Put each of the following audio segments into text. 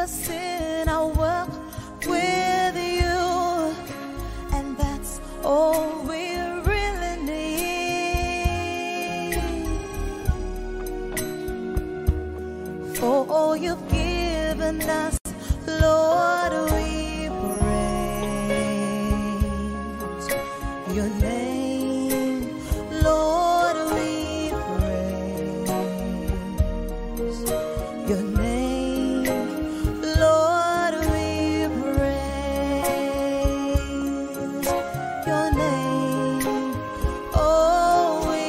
us in our walk with you, and that's all we really need. For all you've given us, Lord, we praise your name. Lord, we praise your name. Lord, we praise your name. Oh, we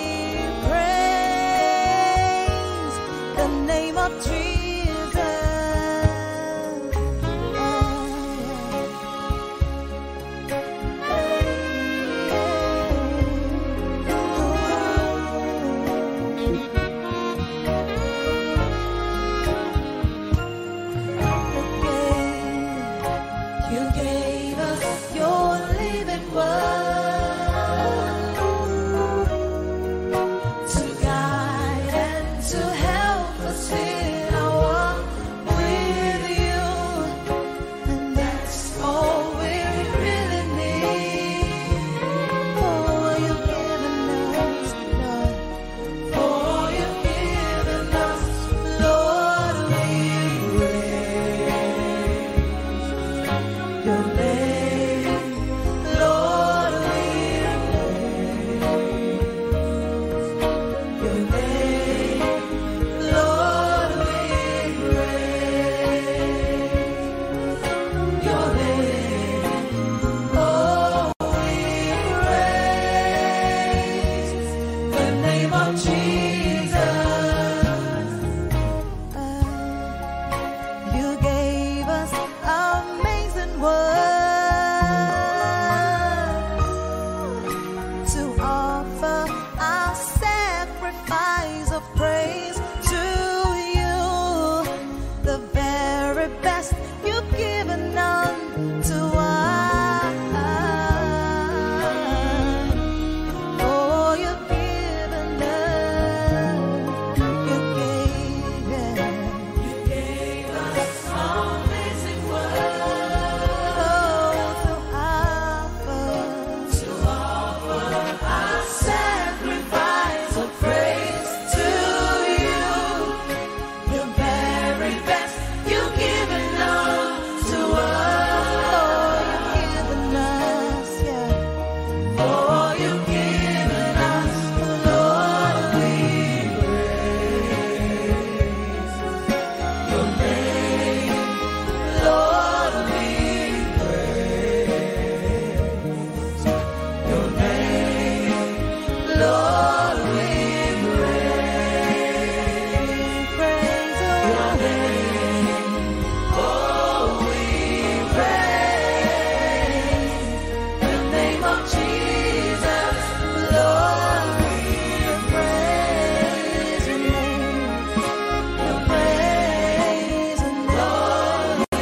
praise the name of Jesus. You gave us your living word to guide and to help us in our walk with you, and that's all we really need. For you've given us, Lord, for you've given us, Lord, we praise your name. Lord, we praise your name. Lord, we praise your name. Oh, we praise the name of Jesus. You gave us amazing word to offer our sacrifice of praise to you, the very best you've given unto us. Oh, you've given us, you gave us amazing word, oh, to offer our sacrifice of praise to you, the very best you've given unto us. Oh, you've given us, yeah. Oh, you've given us, Lord, we praise your name. Lord, we praise your name. Lord, we praise your name. Oh, we praise the name of Jesus. Lord, we praise your name. We praise your name. Lord, we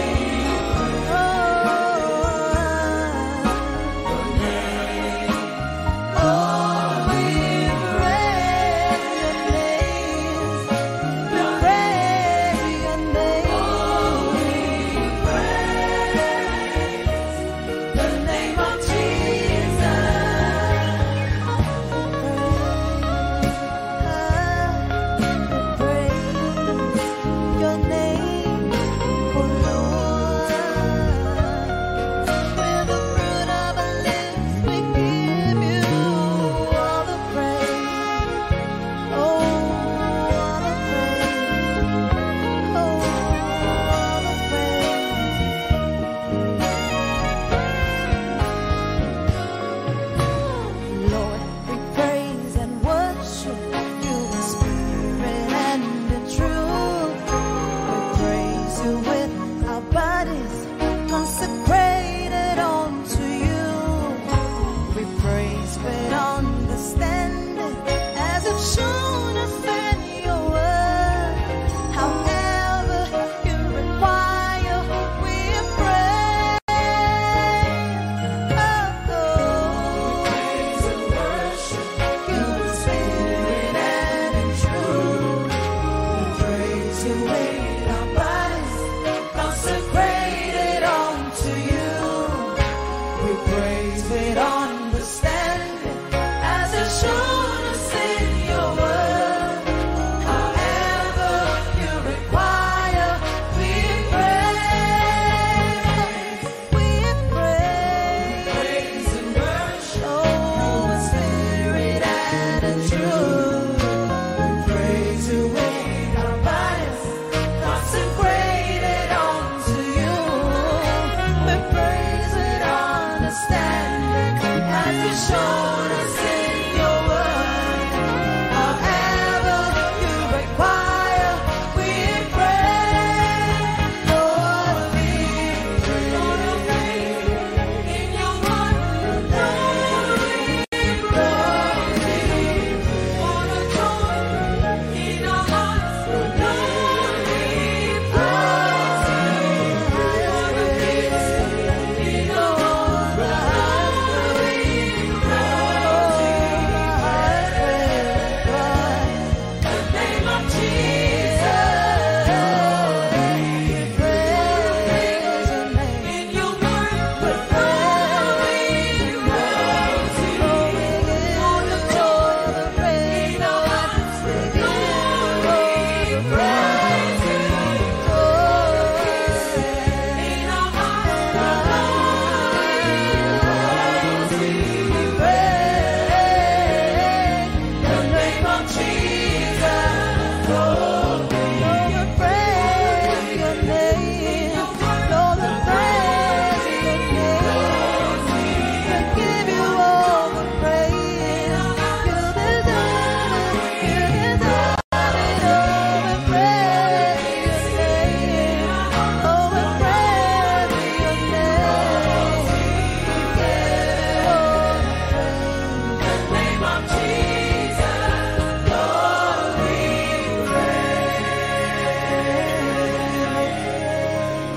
away.